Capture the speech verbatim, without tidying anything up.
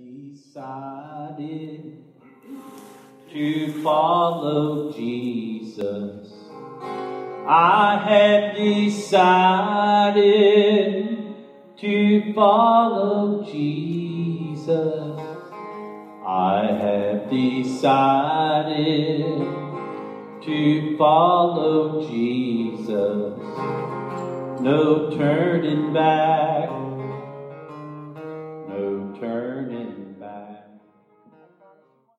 decided to follow Jesus. I have decided to follow Jesus. I have decided to follow Jesus. No turning back.